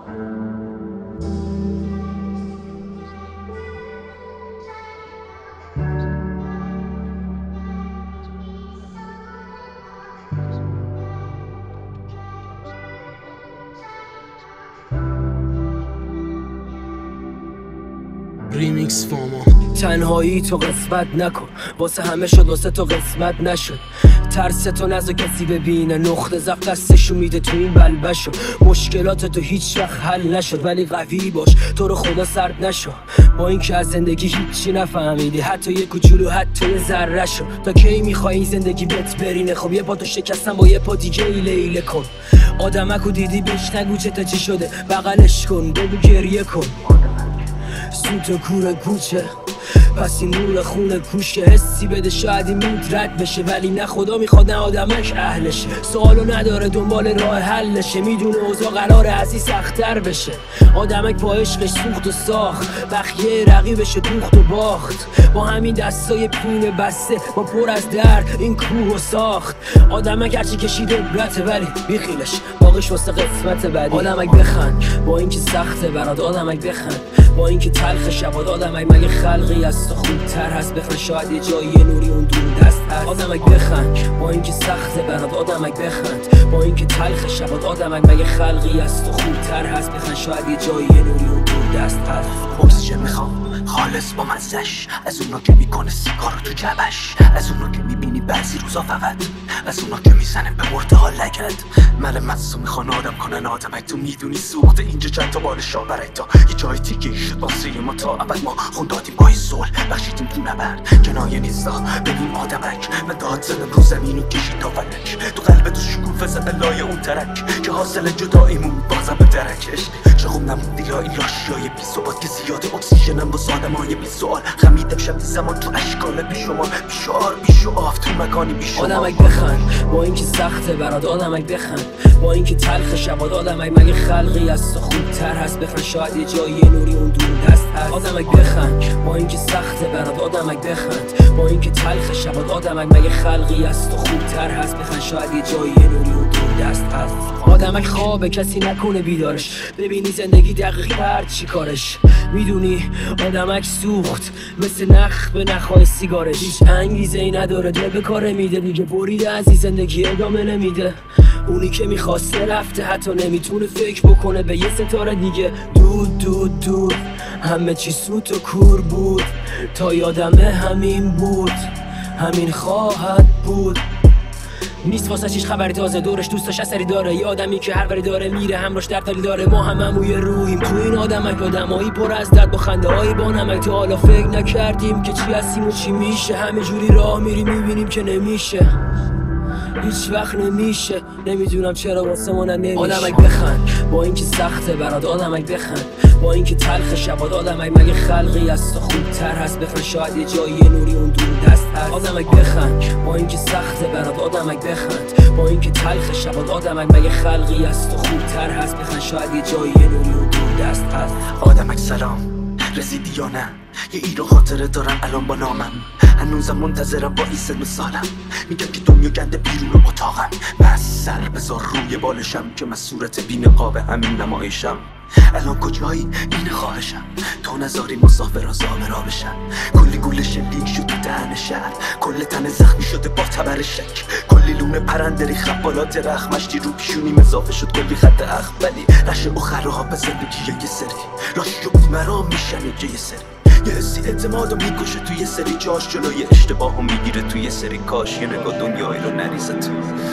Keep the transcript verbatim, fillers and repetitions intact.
ریمیکس فاما. تنهایی تو قسمت نکن، واسه همه شد واسه تو قسمت نشد. ترس تو نذار کسی ببینه، نقطه ضعف دستشو میده تو این بلبشو. مشکلات تو هیچ وقت حل نشد ولی قوی باش، تو رو خدا سرد نشو. با اینکه از زندگی هیچی نفهمیدی، حتی یه کوچولو حتی یه ذره شو. تا کی میخوای این زندگی بهت برینه؟ خب یه پا تو شکستن با یه پا دیگه ایله ایله کن. آدمکو دیدی بهش نگو چته چی شده، بغلش کن بگو گریه کن. سوت و کور کوچه پس این نور خونه کوشه، حسی بده شاید این مود رد بشه، ولی نه خدا میخواد نه آدمک اهلشه. سوالو نداره دنبال راه حلشه، میدونه اوضاع قراره از این سخت‌تر بشه. آدمک با عشقش سوخت و ساخت، بخیه رقیبش دوخت و باخت. با همین دستای پینه بسته با پر از درد این کوه و ساخت. آدمک هرچی کشید عبرته ولی بیخیلش باقیش واسه قسمت بعدی. آدمک بخند با اینکه سخته برات، آدمک بخند با اینکه تلخ شباد. آدمک مگه خلقی از تو خوبتر هست؟ بخند شاید یه جایی نوری اون دور دست هست. آدمک بخند با اینکه سخته برات، آدمک بخند با اینکه تلخ شباد. آدمک مگه خلقی از تو خوبتر هست؟ بخند شاید یه جایی نوری اون دور دست هست. اکسیژن میخوام خالص با مزش، از اونا که میکنه سیگارو تو جبش، از اونا که میبینی بعضی روزا فقط، از اونا که میزنه به مرده ها لگد. من مدسو میخوان آدم کنن آدمک، تو میدونی سوخته اینجا چند تا بال شاه برای تا یه جای تیگه شد واسه ما. تا ابد ما خون دادیم با این صلح، بخشیدیم تو نبرد کنایه نیستا. ببین آدمک من داد زدم رو زمین و کشید تا فلک، تو قلب تو شکوفه زده لای اون ترک که حاصل جداییمون بازم به درکش. چه خوب نموندی یا این لاشیای بی ثبات که زیاده اکسیژنم واسه آدمای بی سوال. خمیدم شب زمان تو اشکال بیشمار، بیشار بیشو آف تو مکانی بیشمار. آدمک بخند با اینکه سخته برات، آدمک بخند با اینکه تلخ شباد. آدمک مگه خلقی از تو خوبتر هست؟ بخند شاید یه جایی نوری اون دور دست هست. آدمک بخند با اینکه سخته برات، آدمک بخند با اینکه تلخ شباد. آدمک مگه خلقی از تو خوبتر هست؟ بخند شاید یه جایی نوری اون دور دست هست. آدمک خوابه کسی نکنه بیدارش، ببینی زندگی دقیق کرد چی کارش. میدونی آدمک سوخت مثل نخ به نخای سیگارش، هیچ انگیزه ای نداره دل به کاره میده. میگه بریده از این زندگی ادامه نمیده. اونی که میخواسته رفته، حتی نمیتونه فکر بکنه به یه ستاره دیگه. دود دود دود همه چی سوت و کور بود، تا یادمه همین بود همین خواهد بود. نیست واسه چیش خبری تازه، دورش دوستاش اثری داره. یه آدمی که هر وری داره میره همراش درداری داره. ما هم هموی روحیم تو این آدمک، آدمایی پر از درد با خنده هایی با نمک. تا حالا فکر نکردیم که چی هستیم و چی میشه، همه جوری راه میریم میبینیم که نمیشه، هیچ وقت نمیشه. نمیدونم چرا واسه ما نمیشه. آدمک بخند با اینکه سخته برات، آدمک بخند با اینکه تلخ شباد. آدمک مگه خلقی از تو خوبتر هست؟ بخند شاید یه جایی نوری اون دور دست هست. آدمک بخند با اینکه سخته برات، آدمک بخند با اینکه تلخ شباد. آدمک مگه خلقی از تو خوبتر هست؟ بخند شاید یه جایی نوری اون دور دست هست. آدمک سلام رسیدی یا نه؟ یه ایرو خاطره دارم الان با نامم، هنوزم منتظرم با این سن و سالم. میگم که دنیا گنده بیرون اتاقم، بس سر بذار روی بالشم که من صورت بی نقاب همین نمایشم. الان کجایی این خواهشم، تو نذاری مسافرا زامرا بشن. کلی گوله شلیک شد تو دهن شهر، کل تن زخمی شده با تبر شک. کلی لونه پرنده ریخت بالا درخت، مشتی رو پیشونیم اضافه شد کلی خط اخم. ولی رشه اخرها به زندگی یه سری لاشی و بیمرا میشن یه سری. یه حسی اعتمادو میکشه توی یه سری جاش، جلوی اشتباهو میگیره توی یه سری کاش. یه نگاه دنیایی رو نریزه تو